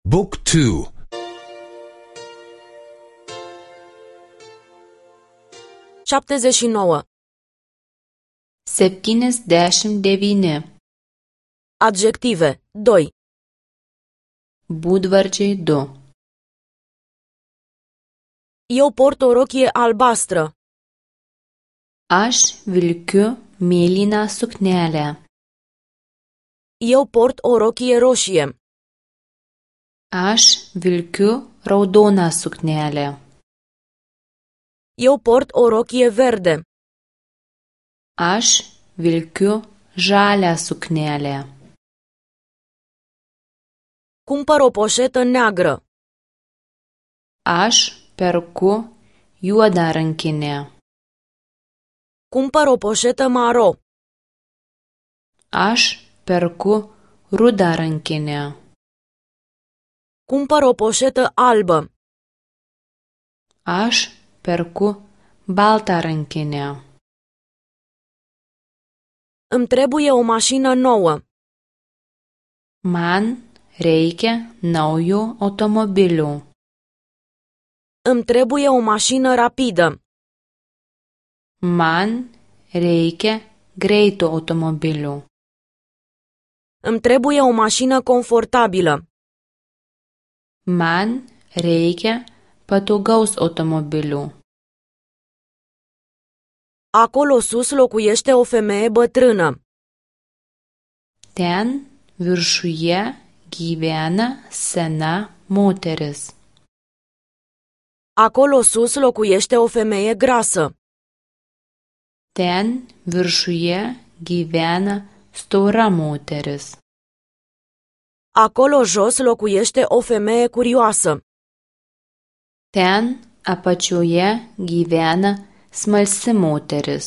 Book 2. 79. 79. Adjective. 2. Būdvardžiai 2. Eu port o rochie albastră. Aš vilkiu mėlyną suknelę. Eu port o rochie roșie. Aš vilkiu raudoną suknelę. Eu port o rochie verde. Aš vilkiu žalią suknelę. Cumpăr o poșetă neagră. Aš perku juodą rankinę. Cumpăr o poșetă maro. Aš perku rudą rankinę. Cumpăr o poșetă albă. Aš perku baltą rankinę. Îmi trebuie o mașină nouă. Man reikia naujo automobilio. Îmi trebuie o mașină rapidă. Man reikia greito automobilio. Îmi trebuie o mașină confortabilă. Man reikia patogaus automobilio. Acolo sus locuiește o femeie bătrână. Ten viršuje gyvena sena moteris. Acolo sus locuiește o femeie grasă. Ten viršuje gyvena stora moteris. Acolo jos locuiește o femeie curioasă. Ten apačioje gyvena smalsi moteris.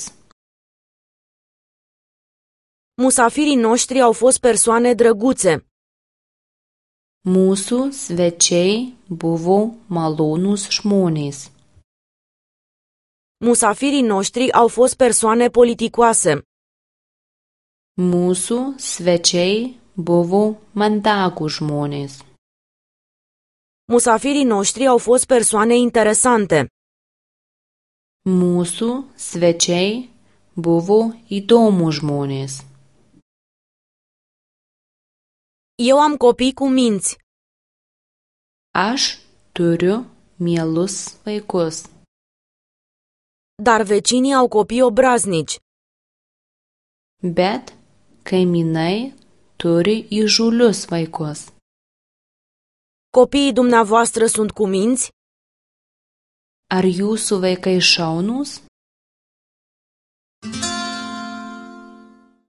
Musafirii noștri au fost persoane drăguțe. Mūsų svečiai buvo malonūs žmonės. Musafirii noștri au fost persoane politicoase. Mūsų svečiai buvo mandagūs žmonės. Musafirii noștri au fost persoane interesante. Mūsų svečiai buvo įdomūs žmonės. Eu am copii cu minți. Aš turiu mielus vaikus. Dar vecinii au copii obraznici. Bet kaimynai turi įžūlius vaikus. Copiii dumneavoastră sunt cu minți? Ar jūsų vaikai šaunūs?